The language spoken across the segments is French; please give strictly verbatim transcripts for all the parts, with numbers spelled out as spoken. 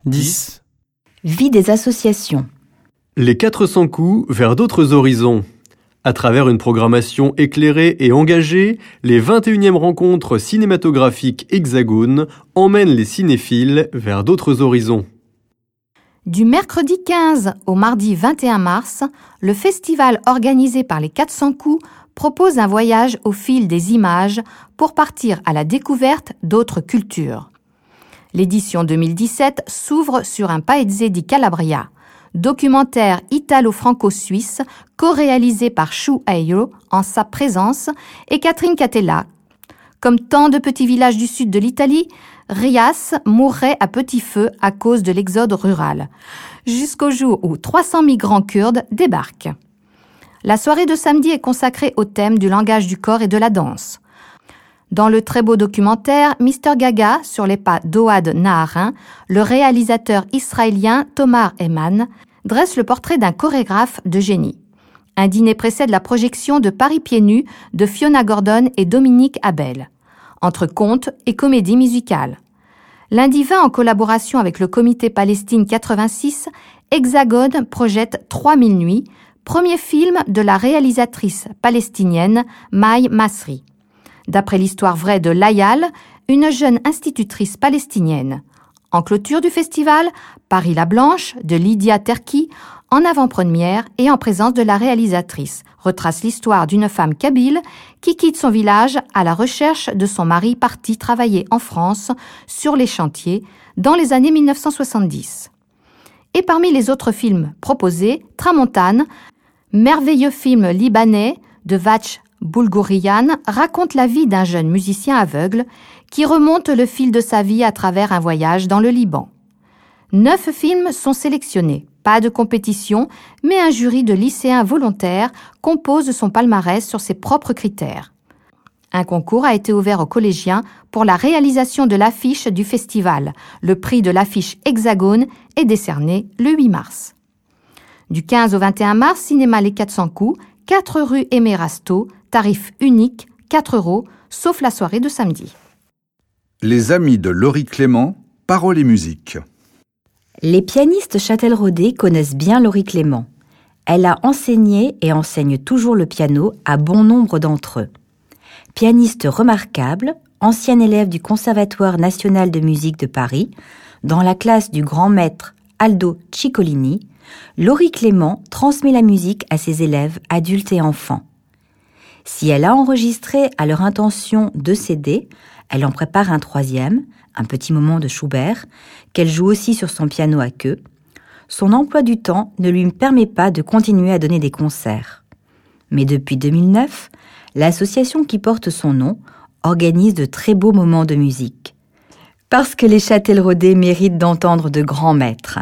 dix. Vie des associations. Les quatre cents coups vers d'autres horizons. À travers une programmation éclairée et engagée, les vingt et unième rencontres cinématographiques Hexagone emmènent les cinéphiles vers d'autres horizons. Du mercredi quinze au mardi vingt et un mars, le festival organisé par les quatre cents coups propose un voyage au fil des images pour partir à la découverte d'autres cultures. L'édition deux mille dix-sept s'ouvre sur un Paese di Calabria, documentaire italo-franco-suisse co-réalisé par Shu Ayo en sa présence et Catherine Catella. Comme tant de petits villages du sud de l'Italie, Rias mourrait à petit feu à cause de l'exode rural, jusqu'au jour où trois cents migrants kurdes débarquent. La soirée de samedi est consacrée au thème du langage du corps et de la danse. Dans le très beau documentaire Mister Gaga sur les pas d'Oad Naharin, le réalisateur israélien Tomar Eman dresse le portrait d'un chorégraphe de génie. Un dîner précède la projection de Paris pieds nus de Fiona Gordon et Dominique Abel, entre contes et comédie musicale. Lundi vingt, en collaboration avec le comité Palestine quatre-vingt-six, Hexagone projette trois mille nuits, premier film de la réalisatrice palestinienne Maï Masri. D'après l'histoire vraie de Layal, une jeune institutrice palestinienne. En clôture du festival, Paris la Blanche de Lydia Terki, en avant-première et en présence de la réalisatrice, retrace l'histoire d'une femme kabyle qui quitte son village à la recherche de son mari parti travailler en France sur les chantiers dans les années mille neuf cent soixante-dix. Et parmi les autres films proposés, Tramontane, merveilleux film libanais de Vatch Boulgourian, raconte la vie d'un jeune musicien aveugle qui remonte le fil de sa vie à travers un voyage dans le Liban. Neuf films sont sélectionnés. Pas de compétition, mais un jury de lycéens volontaires compose son palmarès sur ses propres critères. Un concours a été ouvert aux collégiens pour la réalisation de l'affiche du festival. Le prix de l'affiche Hexagone est décerné le huit mars. Du quinze au vingt et un mars, cinéma Les quatre cents coups, quatre rue Aimé Rasteau, tarif unique, quatre euros, sauf la soirée de samedi. Les amis de Laurie Clément, paroles et musique. Les pianistes châtelleraudais connaissent bien Laurie Clément. Elle a enseigné et enseigne toujours le piano à bon nombre d'entre eux. Pianiste remarquable, ancienne élève du Conservatoire national de musique de Paris, dans la classe du grand maître Aldo Ciccolini, Laurie Clément transmet la musique à ses élèves adultes et enfants. Si elle a enregistré à leur intention deux C D, elle en prépare un troisième, un petit moment de Schubert, qu'elle joue aussi sur son piano à queue. Son emploi du temps ne lui permet pas de continuer à donner des concerts. Mais depuis deux mille neuf, l'association qui porte son nom organise de très beaux moments de musique. Parce que les châtelleraudais méritent d'entendre de grands maîtres.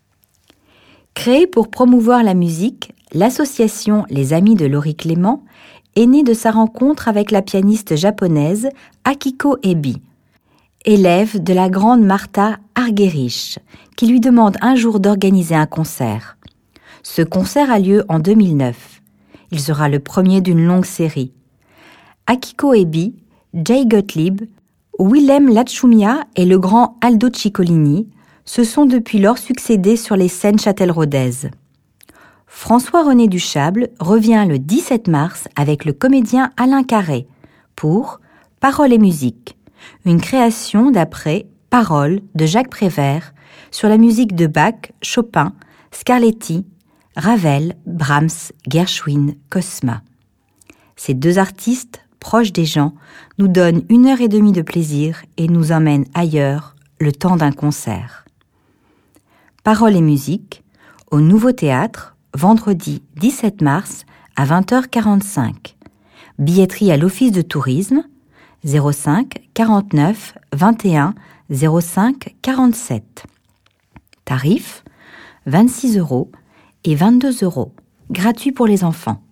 Créée pour promouvoir la musique, l'association Les Amis de Laurie Clément est née de sa rencontre avec la pianiste japonaise Akiko Ebi, élève de la grande Martha Argerich, qui lui demande un jour d'organiser un concert. Ce concert a lieu en deux mille neuf. Il sera le premier d'une longue série. Akiko Ebi, Jay Gottlieb, Willem Lachumia et le grand Aldo Ciccolini se sont depuis lors succédés sur les scènes châtelleraudaises. François-René Duchâble revient le dix-sept mars avec le comédien Alain Carré pour Paroles et musique, une création d'après Paroles de Jacques Prévert sur la musique de Bach, Chopin, Scarlatti, Ravel, Brahms, Gershwin, Cosma. Ces deux artistes, proches des gens, nous donnent une heure et demie de plaisir et nous emmènent ailleurs le temps d'un concert. Paroles et musique, au Nouveau Théâtre, vendredi dix-sept mars à vingt heures quarante-cinq. Billetterie à l'Office de tourisme, zéro cinq quarante-neuf vingt et un zéro cinq quarante-sept. Tarif, vingt-six euros et vingt-deux euros, gratuit pour les enfants.